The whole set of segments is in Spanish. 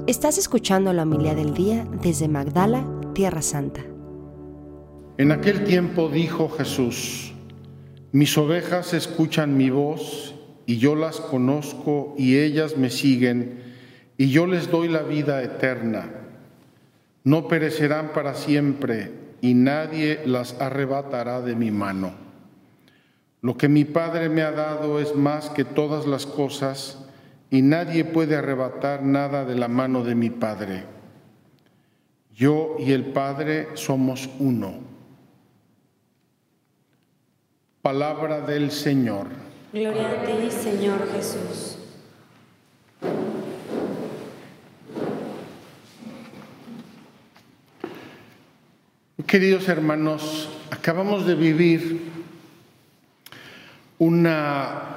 Estás escuchando la homilía del día desde Magdala, Tierra Santa. En aquel tiempo dijo Jesús: mis ovejas escuchan mi voz, y yo las conozco, y ellas me siguen, y yo les doy la vida eterna. No perecerán para siempre, y nadie las arrebatará de mi mano. Lo que mi Padre me ha dado es más que todas las cosas, y nadie puede arrebatar nada de la mano de mi Padre. Yo y el Padre somos uno. Palabra del Señor. Gloria a ti, Señor Jesús. Queridos hermanos, acabamos de vivir una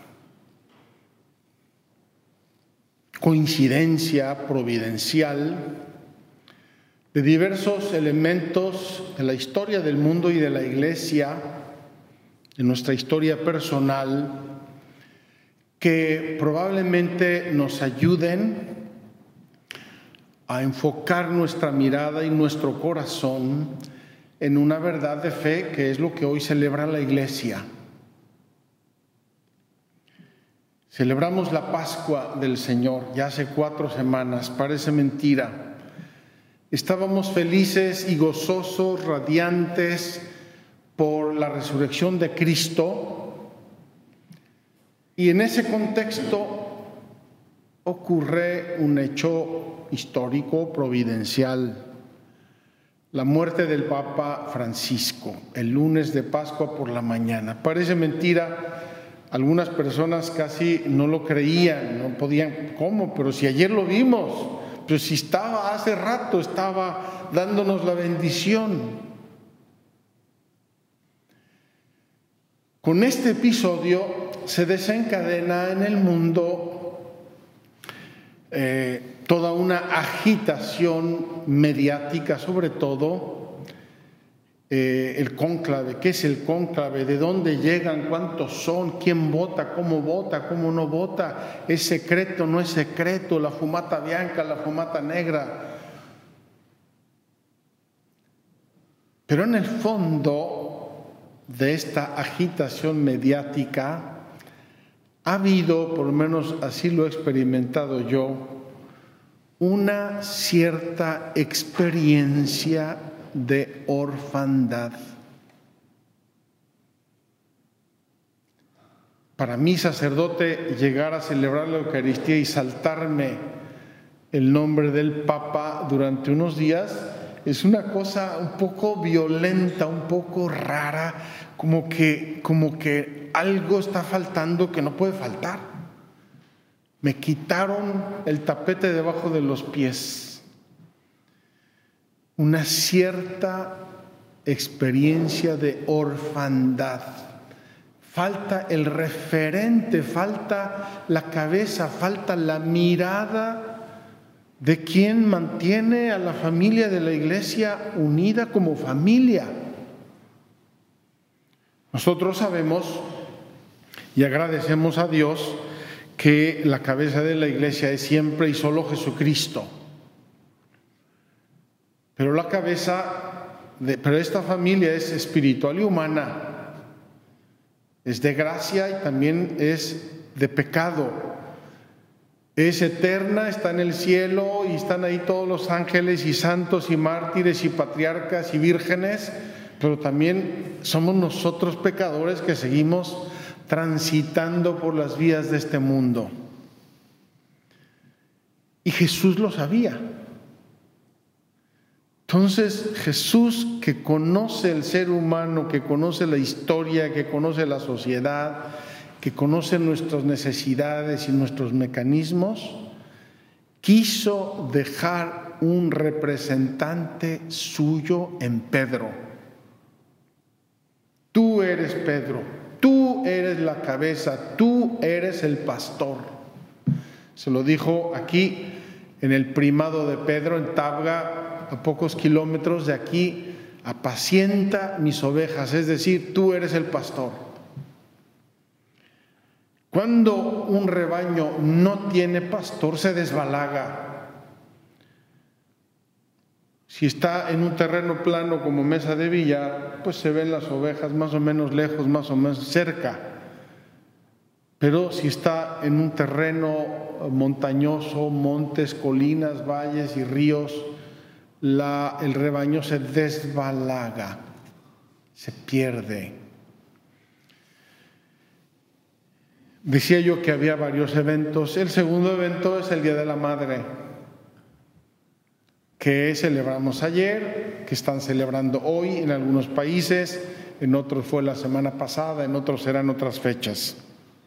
coincidencia providencial de diversos elementos de la historia del mundo y de la Iglesia, de nuestra historia personal, que probablemente nos ayuden a enfocar nuestra mirada y nuestro corazón en una verdad de fe que es lo que hoy celebra la Iglesia. Celebramos la Pascua del Señor ya hace 4 semanas, parece mentira. Estábamos felices y gozosos, radiantes por la resurrección de Cristo, y en ese contexto ocurre un hecho histórico, providencial: la muerte del Papa Francisco, el lunes de Pascua por la mañana. Parece mentira. Algunas personas casi no lo creían, no podían, ¿cómo? Pero si ayer lo vimos, pero si estaba hace rato, estaba dándonos la bendición. Con este episodio se desencadena en el mundo toda una agitación mediática, sobre todo el cónclave. ¿Qué es el cónclave? ¿De dónde llegan? ¿Cuántos son? ¿Quién vota? ¿Cómo no vota? ¿Es secreto? ¿No es secreto? La fumata blanca, la fumata negra. Pero en el fondo de esta agitación mediática ha habido, por lo menos así lo he experimentado yo, una cierta experiencia de orfandad. Para mí, sacerdote, llegar a celebrar la Eucaristía y saltarme el nombre del Papa durante unos días es una cosa un poco violenta, un poco rara, como que algo está faltando que no puede faltar. Me quitaron el tapete debajo de los pies. Una cierta experiencia de orfandad. Falta el referente, falta la cabeza, falta la mirada de quien mantiene a la familia de la Iglesia unida como familia. Nosotros sabemos y agradecemos a Dios que la cabeza de la Iglesia es siempre y solo Jesucristo. Pero la cabeza, pero esta familia es espiritual y humana, es de gracia y también es de pecado, es eterna, está en el cielo y están ahí todos los ángeles y santos y mártires y patriarcas y vírgenes, pero también somos nosotros pecadores que seguimos transitando por las vías de este mundo. Y Jesús lo sabía. Entonces Jesús, que conoce el ser humano, que conoce la historia, que conoce la sociedad, que conoce nuestras necesidades y nuestros mecanismos, quiso dejar un representante suyo en Pedro. Tú eres Pedro, tú eres la cabeza, tú eres el pastor. Se lo dijo aquí en el primado de Pedro, en Tabga, a pocos kilómetros de aquí: apacienta mis ovejas, es decir, tú eres el pastor. Cuando un rebaño no tiene pastor, se desbalaga. Si está en un terreno plano como mesa de billar, pues se ven las ovejas más o menos lejos, más o menos cerca. Pero si está en un terreno montañoso, montes, colinas, valles y ríos, el rebaño se desbalaga, se pierde. Decía yo que había varios eventos. El segundo evento es el Día de la Madre, que celebramos ayer, que están celebrando hoy en algunos países, en otros fue la semana pasada, en otros serán otras fechas.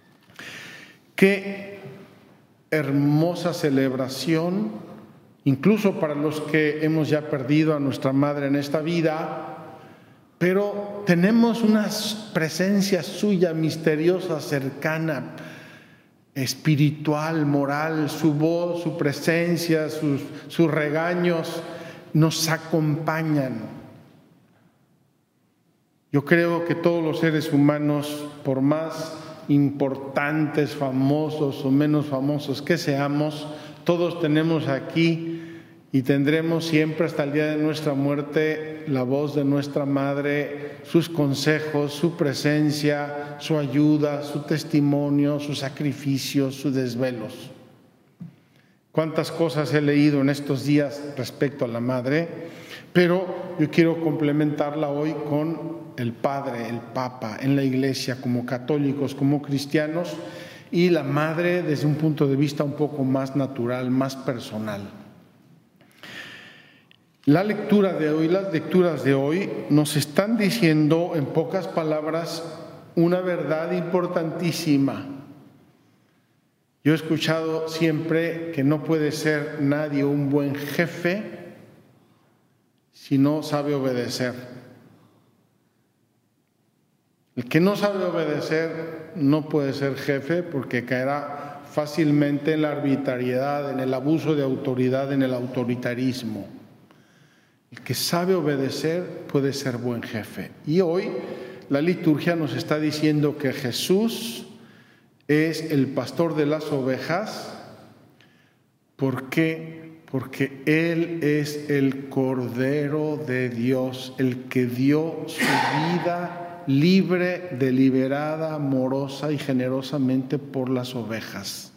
Qué hermosa celebración, incluso para los que hemos ya perdido a nuestra madre en esta vida, pero tenemos una presencia suya misteriosa, cercana, espiritual, moral, su voz, su presencia, sus regaños nos acompañan. Yo creo que todos los seres humanos, por más importantes, famosos o menos famosos que seamos, todos tenemos aquí y tendremos siempre hasta el día de nuestra muerte la voz de nuestra madre, sus consejos, su presencia, su ayuda, su testimonio, sus sacrificios, sus desvelos. Cuántas cosas he leído en estos días respecto a la madre, pero yo quiero complementarla hoy con el Padre, el Papa, en la Iglesia, como católicos, como cristianos, y la madre desde un punto de vista un poco más natural, más personal. La lectura de hoy, las lecturas de hoy nos están diciendo en pocas palabras una verdad importantísima. Yo he escuchado siempre que no puede ser nadie un buen jefe si no sabe obedecer. El que no sabe obedecer no puede ser jefe porque caerá fácilmente en la arbitrariedad, en el abuso de autoridad, en el autoritarismo. El que sabe obedecer puede ser buen jefe. Y hoy la liturgia nos está diciendo que Jesús es el pastor de las ovejas. ¿Por qué? Porque Él es el Cordero de Dios, el que dio su vida libre, deliberada, amorosa y generosamente por las ovejas.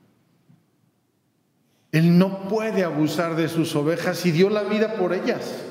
Él no puede abusar de sus ovejas y dio la vida por ellas.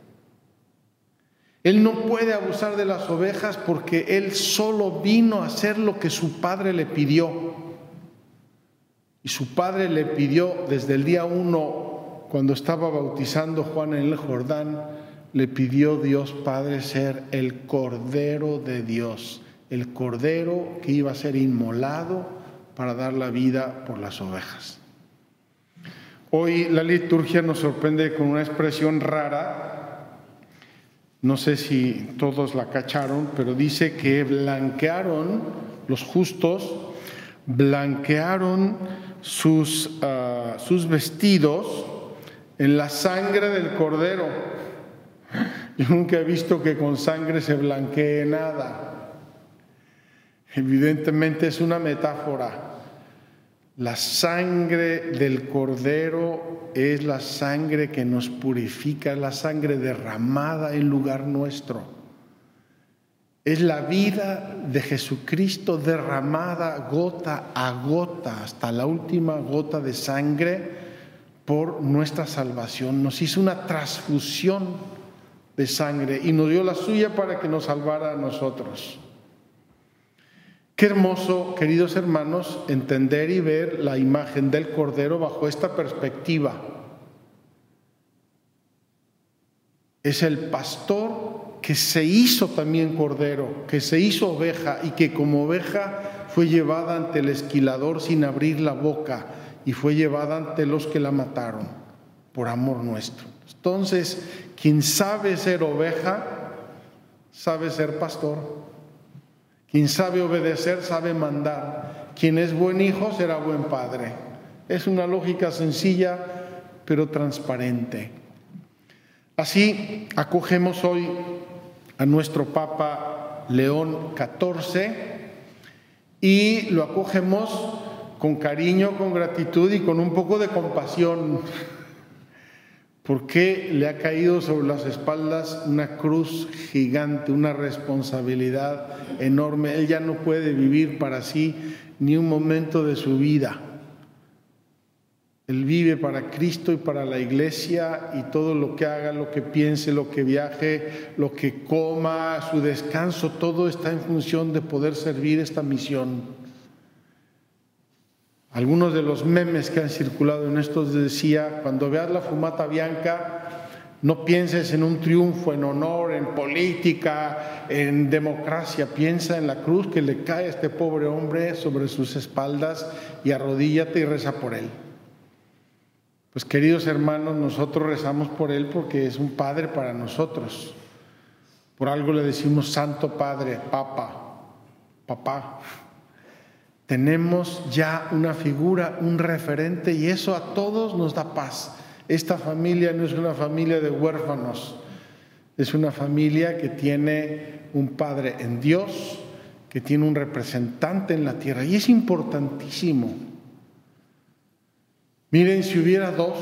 Él no puede abusar de las ovejas porque Él solo vino a hacer lo que su Padre le pidió. Y su Padre le pidió desde el día 1, cuando estaba bautizando Juan en el Jordán, le pidió Dios Padre ser el Cordero de Dios, el Cordero que iba a ser inmolado para dar la vida por las ovejas. Hoy la liturgia nos sorprende con una expresión rara, no sé si todos la cacharon, pero dice que blanquearon, los justos, blanquearon sus vestidos en la sangre del Cordero. Yo nunca he visto que con sangre se blanquee nada. Evidentemente es una metáfora. La sangre del Cordero es la sangre que nos purifica, es la sangre derramada en lugar nuestro. Es la vida de Jesucristo derramada gota a gota, hasta la última gota de sangre por nuestra salvación. Nos hizo una transfusión de sangre y nos dio la suya para que nos salvara a nosotros. Qué hermoso, queridos hermanos, entender y ver la imagen del Cordero bajo esta perspectiva. Es el pastor que se hizo también Cordero, que se hizo oveja y que como oveja fue llevada ante el esquilador sin abrir la boca y fue llevada ante los que la mataron por amor nuestro. Entonces, quien sabe ser oveja, sabe ser pastor. Quien sabe obedecer, sabe mandar. Quien es buen hijo, será buen padre. Es una lógica sencilla, pero transparente. Así, acogemos hoy a nuestro Papa León XIV y lo acogemos con cariño, con gratitud y con un poco de compasión, ¿Por qué le ha caído sobre las espaldas una cruz gigante, una responsabilidad enorme? Él ya no puede vivir para sí ni un momento de su vida. Él vive para Cristo y para la iglesia, y todo lo que haga, lo que piense, lo que viaje, lo que coma, su descanso, todo está en función de poder servir esta misión. Algunos de los memes que han circulado en estos decía: cuando veas la fumata bianca, no pienses en un triunfo, en honor, en política, en democracia. Piensa en la cruz que le cae a este pobre hombre sobre sus espaldas y arrodíllate y reza por él. Pues queridos hermanos, nosotros rezamos por él porque es un padre para nosotros. Por algo le decimos Santo Padre, papá. Tenemos ya una figura, un referente, y eso a todos nos da paz. Esta familia no es una familia de huérfanos, es una familia que tiene un Padre en Dios, que tiene un representante en la tierra, y es importantísimo. Miren, si hubiera dos,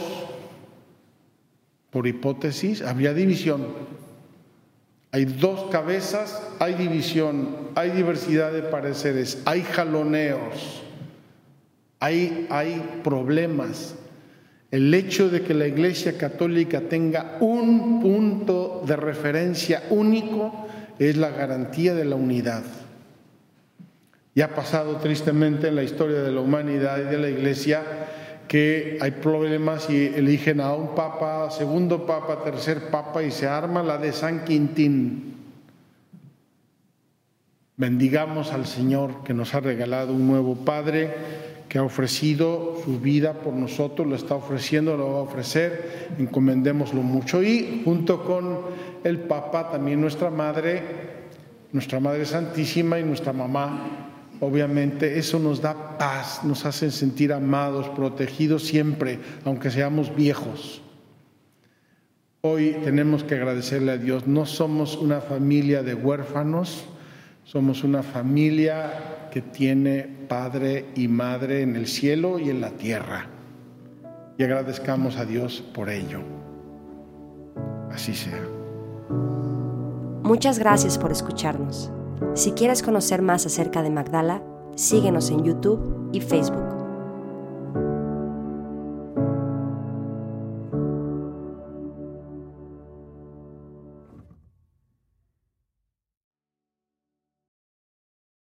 por hipótesis, habría división. Hay dos cabezas, hay división, hay diversidad de pareceres, hay jaloneos, hay problemas. El hecho de que la Iglesia Católica tenga un punto de referencia único es la garantía de la unidad. Y ha pasado tristemente en la historia de la humanidad y de la Iglesia que hay problemas y eligen a un papa, segundo papa, tercer papa, y se arma la de San Quintín. Bendigamos al Señor que nos ha regalado un nuevo Padre, que ha ofrecido su vida por nosotros, lo está ofreciendo, lo va a ofrecer, encomendémoslo mucho. Y junto con el Papa también nuestra Madre Santísima y nuestra mamá. Obviamente eso nos da paz, nos hace sentir amados, protegidos siempre, aunque seamos viejos. Hoy tenemos que agradecerle a Dios. No somos una familia de huérfanos, somos una familia que tiene padre y madre en el cielo y en la tierra. Y agradezcamos a Dios por ello. Así sea. Muchas gracias por escucharnos. Si quieres conocer más acerca de Magdala, síguenos en YouTube y Facebook.